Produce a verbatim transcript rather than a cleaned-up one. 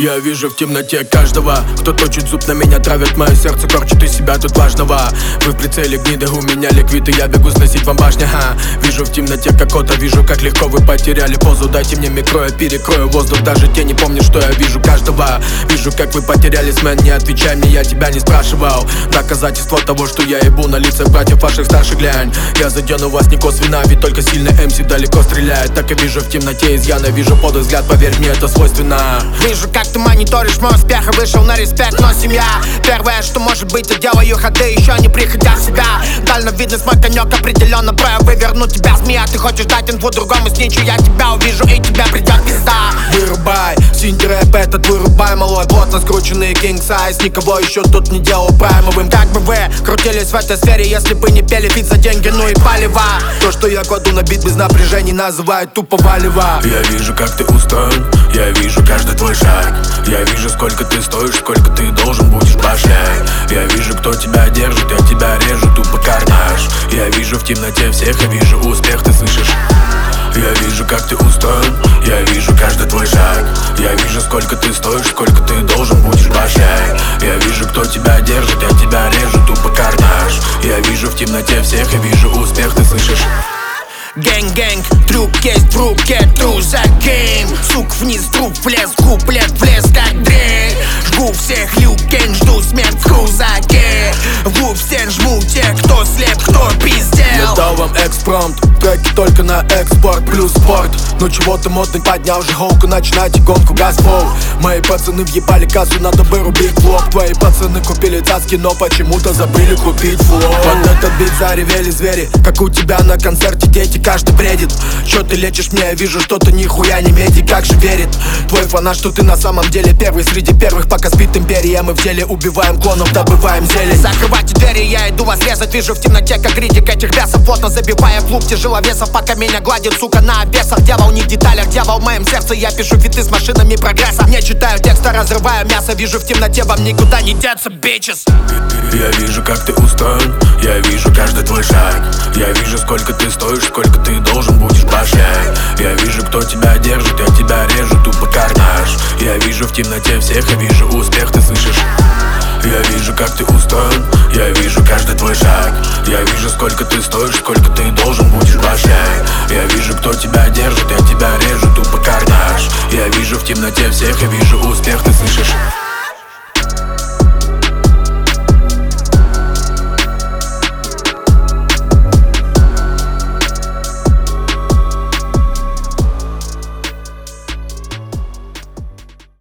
Я вижу в темноте каждого, кто точит зуб на меня, травит мое сердце, корчит из себя тут важного. Вы в прицеле гниды, у меня ликвид, и я бегу сносить вам башни, ха. Вижу в темноте как кота, вижу как легко вы потеряли позу. Дайте мне микро, я перекрою воздух, даже тени помнят, что я вижу каждого. Вижу как вы потерялись, мэн, не отвечай мне, я тебя не спрашивал. Доказательство того, что я ебу на лицах братьев ваших старших, глянь. Я задену вас не косвенно, ведь только сильный эм си далеко стреляет. Так и вижу в темноте изъяна, вижу под взгляд, поверь мне, это свойственно. Вижу, как ты мониторишь мой успех и вышел на респект, но семья первое, что может быть, я делаю ходы, еще не приходя в себя. Дальновидность мой конек, определенно бро, выверну тебя, змея. Ты хочешь дать инфу другому сничу, я тебя увижу и тебя придет пизда. Вырубай, синди рэп этот вырубай, малой, плотно скрученный king size. Никого еще тут не делал праймовым. Как бы вы крутились в этой сфере, если бы не пели бит за деньги, ну и палево. То, что я кладу на бит без напряжений, называют тупо валево. Я вижу, как ты устроен, я вижу каждый твой шаг. Я вижу, сколько ты стоишь, сколько ты должен будешь башней. Я вижу, кто тебя держит, я тебя режу, тупо карнаж. Я вижу в темноте всех, я вижу успех, ты слышишь? Я вижу, как ты устроен, я вижу каждый твой шаг. Я вижу, сколько ты стоишь, сколько ты должен будешь башней. Я вижу, кто тебя держит, я тебя режу, тупо карнаж. Я вижу в темноте всех, я вижу успех, ты слышишь? Гэнг-гэнг, трюк есть в руке, тру за гейм. Сук вниз, труп влез, куплет влез как дрейк. Жгу всех, люкен, жду смерть в крузаке. В губ стен жму тех, кто слеп, кто пиздел. Я дал вам экспромт, треки только на экспорт плюс спорт. Ну чего ты модный, поднял же холку, начинайте гонку, газпол. Мои пацаны въебали кассу, надо бы рубить флоп. Твои пацаны купили цацки, но почему-то забыли купить флоп. Под этот бит заревели звери, как у тебя на концерте дети, каждый бредит. Чё ты лечишь мне, я вижу, что ты нихуя не медик, как же верит твой фанат, что ты на самом деле первый среди первых. Пока спит империя, мы в деле убиваем клонов, добываем зелень. Закрывайте двери, я иду вас резать, вижу в темноте, как критик этих бесов. Плотно забивая клуб тяжеловесов, пока меня гладит, сука, на обесах. Дьявол не в деталях, дьявол в моем сердце. Я пишу фиты с машинами прогресса, не читаю текста, разрываю мясо. Вижу в темноте, вам никуда не деться, бичес. Я вижу, как ты устроен, я вижу каждый твой шаг. Я вижу, сколько ты стоишь, сколько ты должен будешь башней. Я вижу, кто тебя держит, я тебя режу, тупо карнаж. Я вижу в темноте всех, я вижу успех, ты слышишь? Я вижу, как ты устроен, я вижу каждый твой шаг. Я вижу, сколько ты стоишь, сколько ты должен будешь башней. Я вижу, кто тебя держит, я тебя режу, тупо карнаж. Я вижу в темноте всех, я вижу успех, ты слышишь?